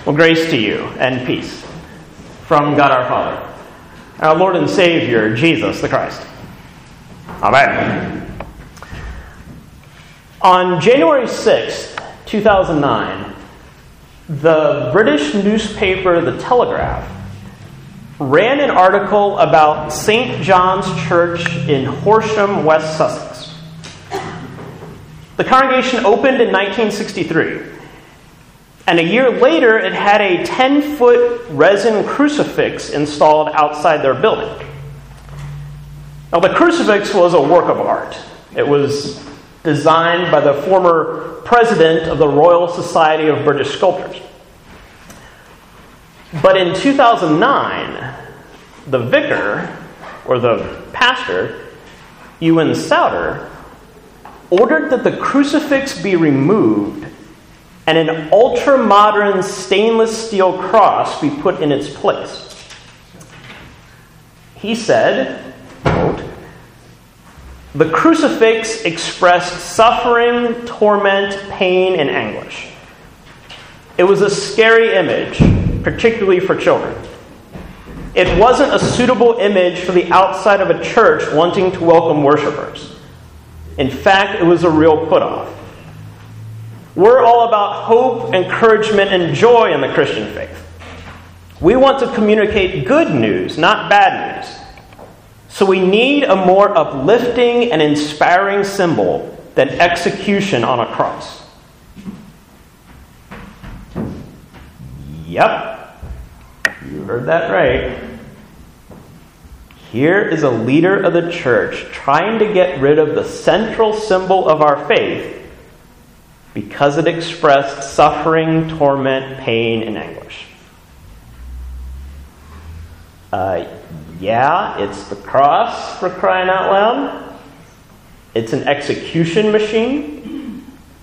Well, grace to you and peace from God our Father, our Lord and Savior, Jesus the Christ. Amen. On January 6th, 2009, the British newspaper The Telegraph ran an article about St. John's Church in Horsham, West Sussex. The congregation opened in 1963, and a year later it had a 10-foot resin crucifix installed outside their building. Now, the crucifix was a work of art. It was designed by the former president of the Royal Society of British Sculptors. But in 2009, the vicar, or the pastor, Ewan Souter, ordered that the crucifix be removed and an ultra-modern stainless steel cross be put in its place. He said, quote, "The crucifix expressed suffering, torment, pain, and anguish. It was a scary image, particularly for children. It wasn't a suitable image for the outside of a church wanting to welcome worshipers. In fact, it was a real put-off. We're all about hope, encouragement, and joy in the Christian faith. We want to communicate good news, not bad news. So we need a more uplifting and inspiring symbol than execution on a cross." Yep, you heard that right. Here is a leader of the church trying to get rid of the central symbol of our faith because it expressed suffering, torment, pain, and anguish. Yeah, it's the cross, for crying out loud. It's an execution machine.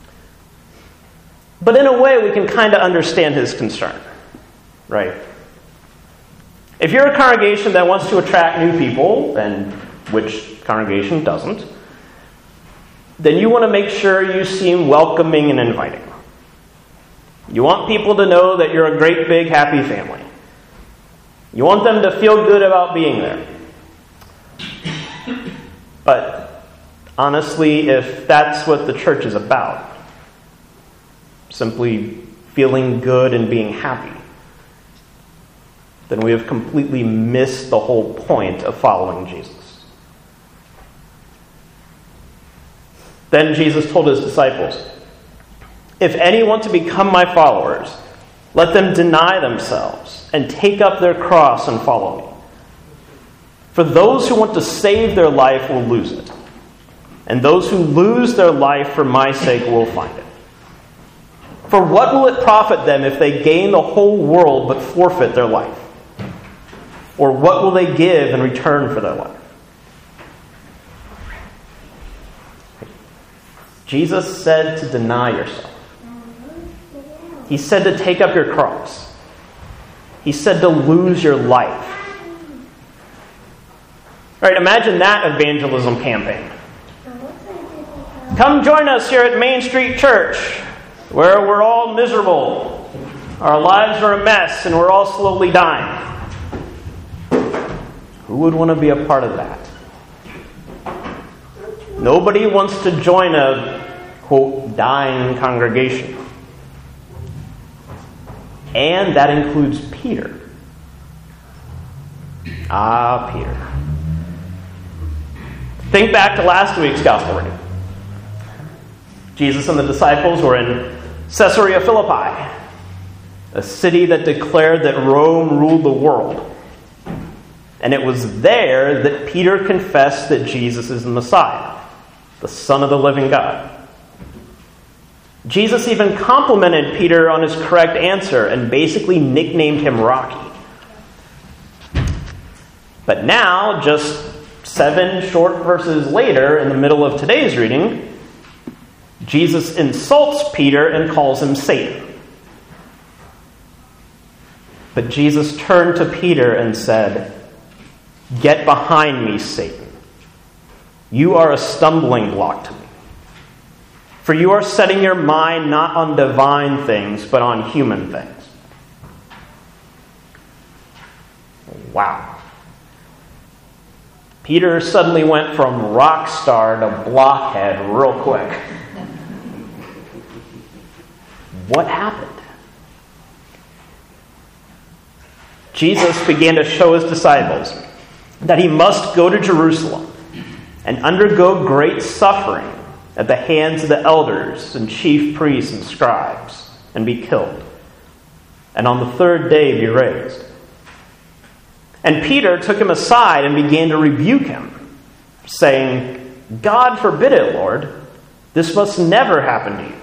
But in a way, we can kind of understand his concern, right? If you're a congregation that wants to attract new people, and which congregation doesn't, then you want to make sure you seem welcoming and inviting. You want people to know that you're a great, big, happy family. You want them to feel good about being there. But honestly, if that's what the church is about, simply feeling good and being happy, then we have completely missed the whole point of following Jesus. Then Jesus told his disciples, "If any want to become my followers, let them deny themselves and take up their cross and follow me. For those who want to save their life will lose it, and those who lose their life for my sake will find it. For what will it profit them if they gain the whole world but forfeit their life? Or what will they give in return for their life?" Jesus said to deny yourself. He said to take up your cross. He said to lose your life. All right, imagine that evangelism campaign. Come join us here at Main Street Church, where we're all miserable. Our lives are a mess, and we're all slowly dying. Who would want to be a part of that? Nobody wants to join a, quote, dying congregation. And that includes Peter. Peter. Think back to last week's gospel reading. Jesus and the disciples were in Caesarea Philippi, a city that declared that Rome ruled the world. And it was there that Peter confessed that Jesus is the Messiah, the Son of the living God. Jesus even complimented Peter on his correct answer and basically nicknamed him Rocky. But now, just 7 short verses later, in the middle of today's reading, Jesus insults Peter and calls him Satan. But Jesus turned to Peter and said, "Get behind me, Satan. You are a stumbling block to me. For you are setting your mind not on divine things, but on human things." Wow. Peter suddenly went from rock star to blockhead real quick. What happened? Jesus began to show his disciples that he must go to Jerusalem and undergo great suffering at the hands of the elders and chief priests and scribes, and be killed, and on the third day be raised. And Peter took him aside and began to rebuke him, saying, God forbid it, Lord. This must never happen to you.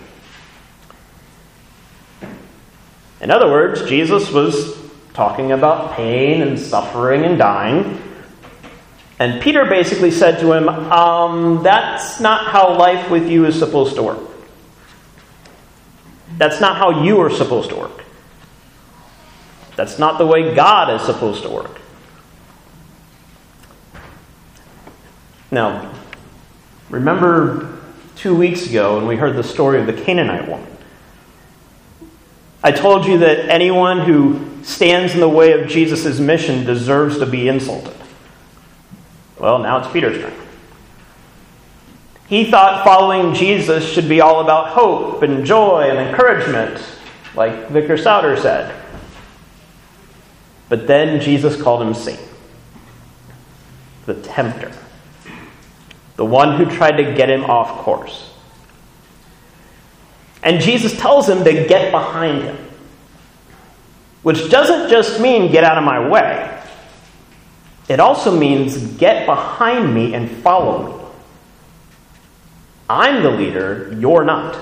In other words, Jesus was talking about pain and suffering and dying. And Peter basically said to him, that's not how life with you is supposed to work. That's not how you are supposed to work. That's not the way God is supposed to work. Now, remember 2 weeks ago when we heard the story of the Canaanite woman? I told you that anyone who stands in the way of Jesus' mission deserves to be insulted. Well, now it's Peter's turn. He thought following Jesus should be all about hope and joy and encouragement, like Vicar Souter said. But then Jesus called him Satan, the tempter, the one who tried to get him off course. And Jesus tells him to get behind him, which doesn't just mean get out of my way. It also means get behind me and follow me. I'm the leader, you're not.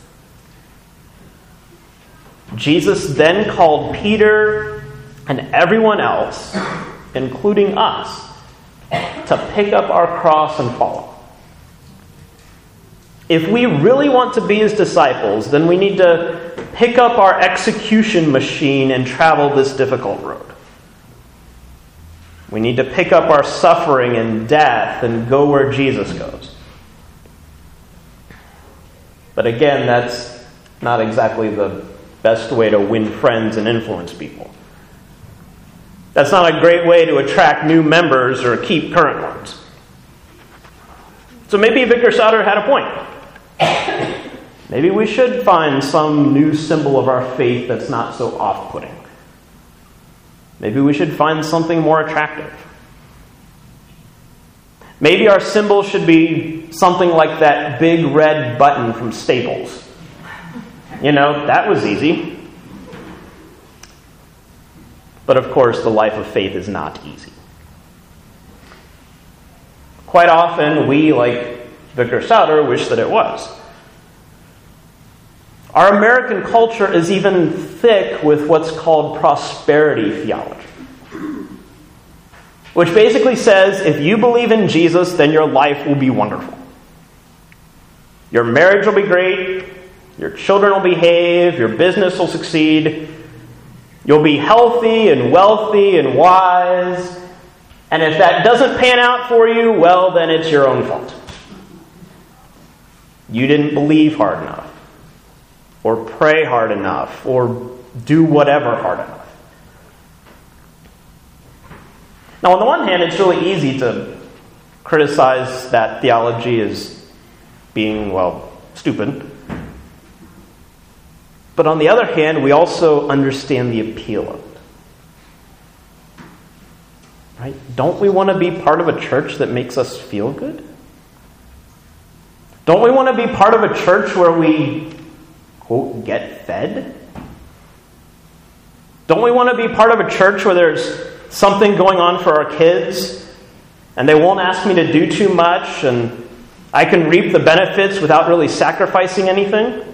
Jesus then called Peter and everyone else, including us, to pick up our cross and follow. If we really want to be his disciples, then we need to pick up our execution machine and travel this difficult road. We need to pick up our suffering and death and go where Jesus goes. But again, that's not exactly the best way to win friends and influence people. That's not a great way to attract new members or keep current ones. So maybe Vicar Souter had a point. Maybe we should find some new symbol of our faith that's not so off-putting. Maybe we should find something more attractive. Maybe our symbol should be something like that big red button from Staples. You know, that was easy. But of course, the life of faith is not easy. Quite often, we, like Vicar Souter, wish that it was. Our American culture is even thick with what's called prosperity theology, which basically says if you believe in Jesus, then your life will be wonderful. Your marriage will be great, your children will behave, your business will succeed, you'll be healthy and wealthy and wise, and if that doesn't pan out for you, well, then it's your own fault. You didn't believe hard enough, or pray hard enough, or do whatever hard enough. Now, on the one hand, it's really easy to criticize that theology as being, well, stupid. But on the other hand, we also understand the appeal of it. Right? Don't we want to be part of a church that makes us feel good? Don't we want to be part of a church where we, quote, get fed? Don't we want to be part of a church where there's something going on for our kids and they won't ask me to do too much and I can reap the benefits without really sacrificing anything?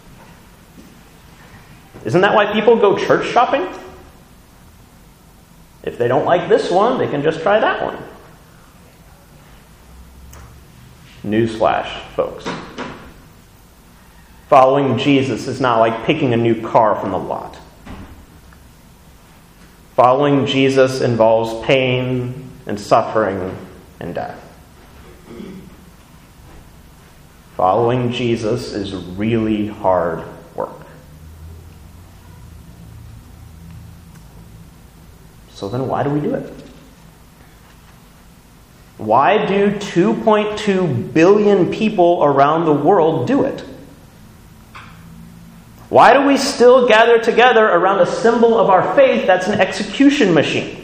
Isn't that why people go church shopping? If they don't like this one, they can just try that one. Newsflash, folks. Following Jesus is not like picking a new car from the lot. Following Jesus involves pain and suffering and death. Following Jesus is really hard work. So then why do we do it? Why do 2.2 billion people around the world do it? Why do we still gather together around a symbol of our faith that's an execution machine?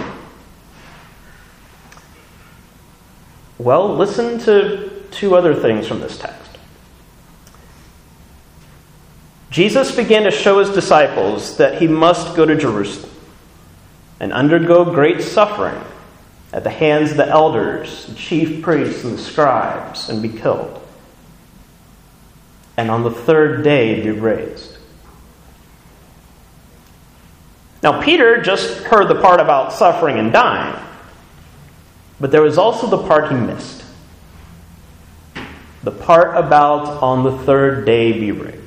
Well, listen to two other things from this text. Jesus began to show his disciples that he must go to Jerusalem and undergo great suffering at the hands of the elders, the chief priests, and the scribes, and be killed, and on the third day be raised. Now, Peter just heard the part about suffering and dying, but there was also the part he missed. The part about on the third day be raised.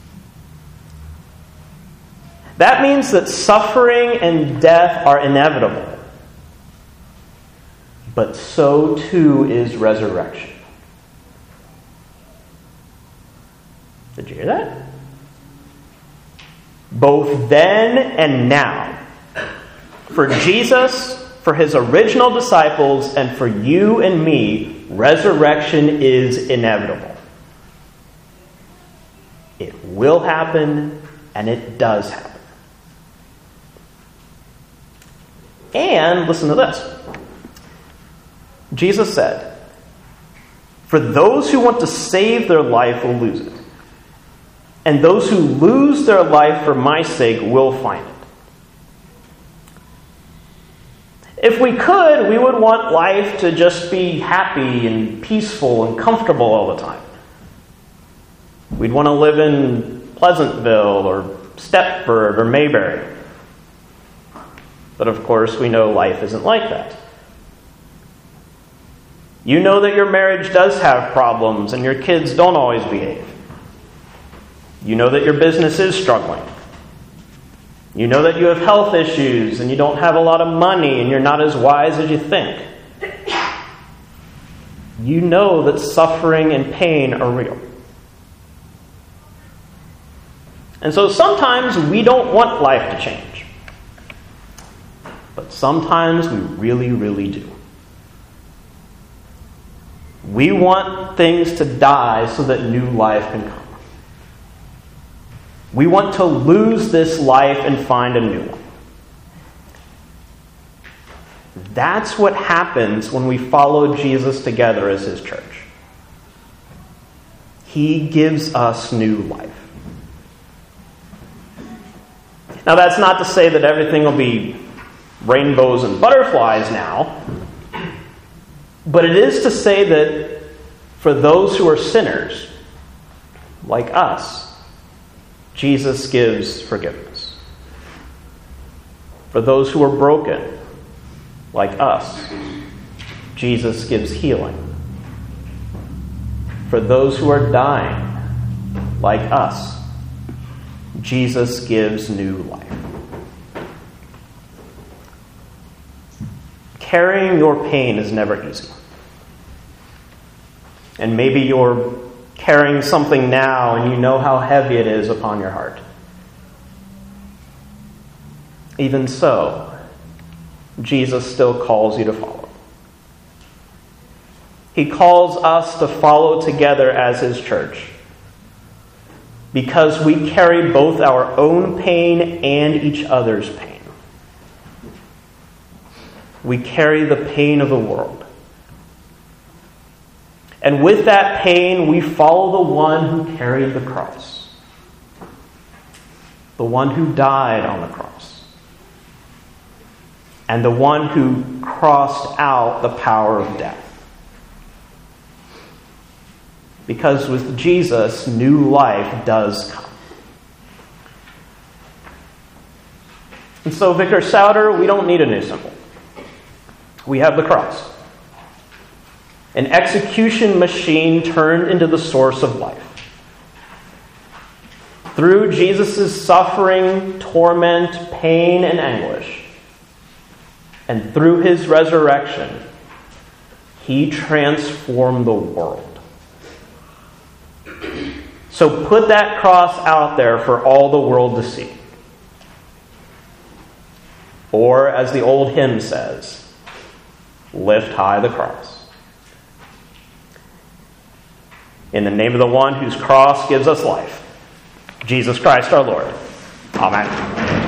That means that suffering and death are inevitable, but so too is resurrection. Did you hear that? Both then and now. For Jesus, for his original disciples, and for you and me, resurrection is inevitable. It will happen, and it does happen. And listen to this. Jesus said, "For those who want to save their life will lose it. And those who lose their life for my sake will find it." If we could, we would want life to just be happy and peaceful and comfortable all the time. We'd want to live in Pleasantville or Stepford or Mayberry. But of course, we know life isn't like that. You know that your marriage does have problems and your kids don't always behave. You know that your business is struggling. You know that you have health issues and you don't have a lot of money and you're not as wise as you think. You know that suffering and pain are real. And so sometimes we don't want life to change. But sometimes we really, really do. We want things to die so that new life can come. We want to lose this life and find a new one. That's what happens when we follow Jesus together as his church. He gives us new life. Now, that's not to say that everything will be rainbows and butterflies now, but it is to say that for those who are sinners, like us, Jesus gives forgiveness. For those who are broken, like us, Jesus gives healing. For those who are dying, like us, Jesus gives new life. Carrying your pain is never easy. And maybe you're carrying something now and you know how heavy it is upon your heart. Even so, Jesus still calls you to follow. He calls us to follow together as his church because we carry both our own pain and each other's pain. We carry the pain of the world. And with that pain, we follow the one who carried the cross. The one who died on the cross. And the one who crossed out the power of death. Because with Jesus, new life does come. And so, Vicar Souter, we don't need a new symbol. We have the cross. An execution machine turned into the source of life. Through Jesus' suffering, torment, pain, and anguish, and through his resurrection, he transformed the world. So put that cross out there for all the world to see. Or, as the old hymn says, lift high the cross. In the name of the one whose cross gives us life, Jesus Christ our Lord. Amen.